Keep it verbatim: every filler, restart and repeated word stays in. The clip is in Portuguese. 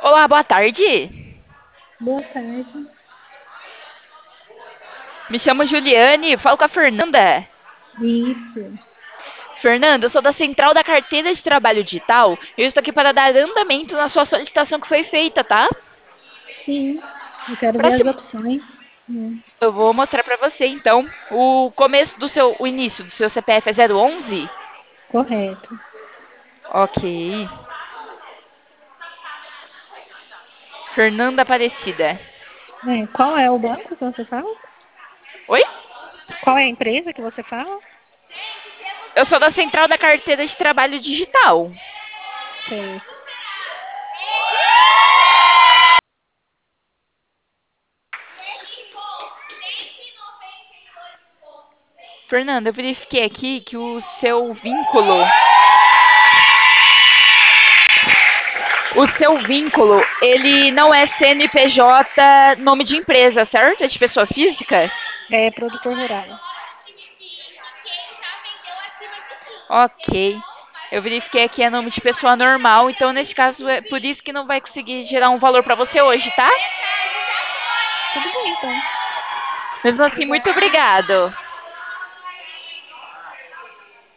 Olá, boa tarde. Boa tarde. Me chamo Juliane, falo com a Fernanda. Isso. Fernanda, eu sou da Central da Carteira de Trabalho Digital e eu estou aqui para dar andamento na sua solicitação que foi feita, tá? Sim, eu quero ver Pra as se- opções. Hum, Eu vou mostrar para você, então. O começo do seu, o início do seu C P F é zero onze? correto. Ok. Fernanda Aparecida. É, qual é o banco que você fala? Oi? Qual é a empresa que você fala? Eu sou da Central da Carteira de Trabalho Digital. Certo. Fernanda, eu verifiquei aqui que o seu vínculo O seu vínculo, ele não é C N P J nome de empresa, certo? É de pessoa física? É produtor rural. Ok. Eu verifiquei aqui é nome de pessoa normal, então nesse caso é por isso que não vai conseguir gerar um valor para você hoje, tá? Tudo bem, então. Mesmo assim, muito Obrigada. obrigado.